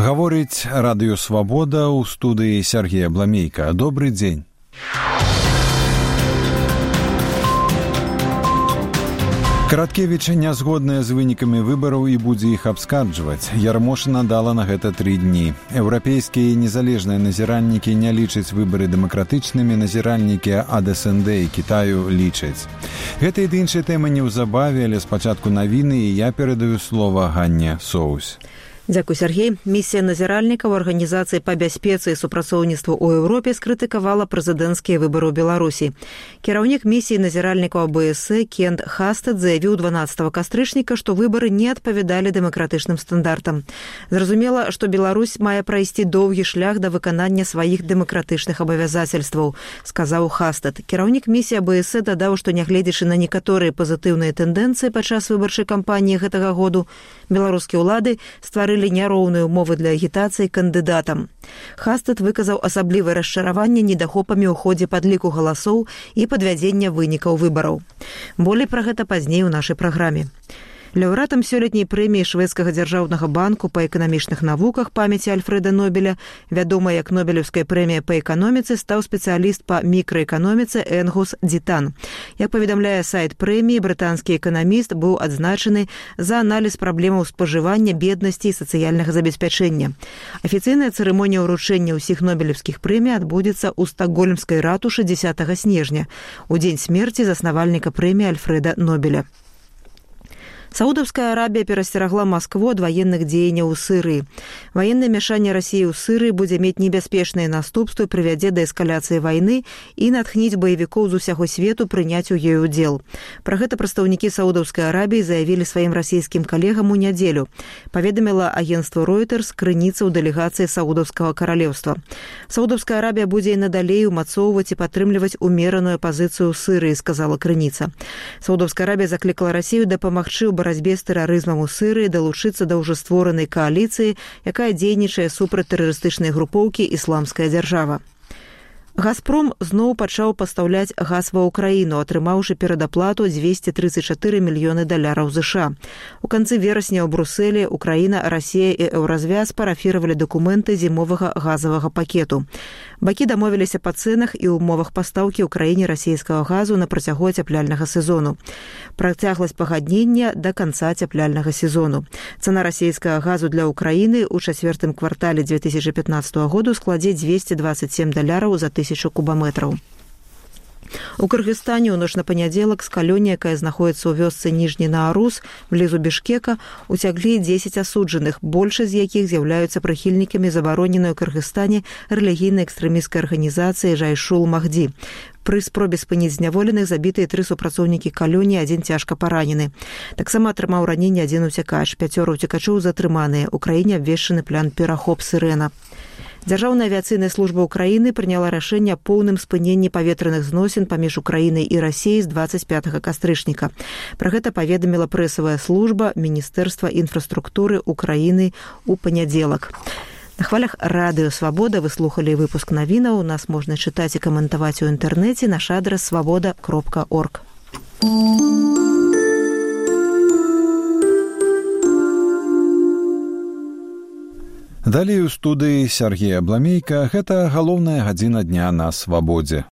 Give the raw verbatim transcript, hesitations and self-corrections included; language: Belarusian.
Гаворыць радыё «Свабода», ў студыі Сергей Абламейка. Добры дзень. Караткевіч нязгодная з вынікамі выбараў і будзе іх абскарджваць. Ярмошына дала на гэта тры дні. Еўрапейскія незалежныя назіральнікі не лічаць выбары дэмакратычнымі, назіральнікі ад эс эн дэ і Кітаю лічаць. Гэта і іншыя тэмы неўзабаве, але спачатку навіны, і я перадаю слова Ганне Соус. Дзякуй, Сергей. Місія назіральнікаў Арганізацыі па бяспецы і супрацоўніцтву ў Еўропе скрытыкавала прэзідэнцкія выбары ў Беларусі. Кіраўнік місіі назіральнікаў а бэ эс э Кент Хастед заявіў дванаццатага кастрычніка, што выбары не адпавядалі дэмакратычным стандартам. Зразумела, што Беларусь мае прайсці доўгі шлях да выканання сваіх дэмакратычных абавязацельстваў, сказаў Хастед. Кіраўнік місіі а бэ эс э дадаў, што нягледзячы на некаторыя пазітыўныя тэндэнцыі падчас выбарчай кампаніі гэтага году, беларускія ўлады стварылі няроўныя ўмовы для агітацыі кандыдатам. Хастед выказаў асаблівае расчараванне недахопамі ў ходзе падліку галасоў і падвядзення вынікаў выбараў. Болей пра гэта пазней у нашай праграме. Лаўрэатам сёлетняй прэміі шведскага дзяржаўнага банку па эканамічных навуках памяці Альфрэда Нобеля, вядомая як Нобелеўская прэмія па эканоміцы, стаў спецыяліст па мікраэканоміцы Энгус Дзітан. Як паведамляе сайт прэміі, брытанскі эканаміст быў адзначаны за аналіз праблемаў спажывання, беднасці і сацыяльнага забеспячэння. Афіцыйная цырымонія ўручэння ўсіх нобелеўскіх прэмій адбудзецца ў стакгольмскай ратушы дзесятага снежня, у дзень смерці заснавальніка прэміі Альфрэда Нобеля. Саудаўская Арабія перасцерагла Маскву ад ваенных дзеянняў у Сырыі. Ваеннае мяшанне Расіі ў Сырыі будзе мець небяспечныя наступствы, прывядзе да эскаляцыі вайны і натхніць баевікоў з усяго свету прыняць у ёй удзел. Пра гэта прадстаўнікі Саудаўскай Арабіі заявілі сваім расійскім калегам у нядзелю, паведаміла агенцтва Reuters крыніца ў дэлегацыі Саудаўскага каралеўства. Саудаўская Арабія будзе і надалей умацоўваць і падтрымліваць умераную пазіцыю ў Сырыі, сказала крыніца. Саудаўская Арабія заклікала Расію дапамагчы ў барацьбе з тэрарызмам у Сырыі далучыцца да ўжо створанай кааліцыі, якая дзейнічае супраць тэрарыстычнай групоўкі «Ісламская дзяржава». «Газпром» зноў пачаў пастаўляць газ ва ўкраіну, атрымаўшы перадаплату дзвесце трыццаць чатыры мільёны даляраў ЗША. У канцы верасня ў Брусэлі Украіна, Расія і Еўразвяз парафіравалі дакументы зімовага газавага пакету. Бакі дамовіліся па цэнах і ўмовах пастаўкі ў краіне расійскага газу на працягу ацяпляльнага сезону. Працягласць пагаднення да канца ацяпляльнага сезону. Цана расійскага газу для Украіны ў чацвёртым квартале дзве тысячы пятнаццатага году складзе дзвесце дваццаць сем даляраў за тысячу кубаметраў. У Кыргызстане ў ноч на панядзелак з калёні, якая знаходіцца ў вёсцы Ніжні Наарус, блізу Бішкека, уцяглі дзесяць асуджаных, большасць з якіх з'яўляюцца прыхільнікамі забароненай у Кыргызстане рэлігійнай экстрэмісцкай арганізацыі Жайшул Махді. Пры спробе спыніць зняволеных забітыя тры супрацоўнікі калёні, адзін цяжка паранены. Таксама атрымаў раненне адзін уцякач, пяцёра уцекачоў затрыманыя. У краіне абвешчаны план перахоп сірэна. Дзяржаўная авіяцыйная служба Украіны прыняла рашэнне аб поўным спыненні паветраных зносін паміж Украінай і Расіяй з дваццаць пятага кастрычніка. Пра гэта паведаміла прэсавая служба Міністэрства інфраструктуры Украіны ў панядзелак. На хвалях радыё «Свабода» вы слухалі выпуск навінаў. Нас можна чытаць і каментаваць у інтэрнэце. Наш адрас свабода кропка орг. Далей у студыі Сергей Абламейка. Гэта галоўная гадзіна дня на «Свабодзе».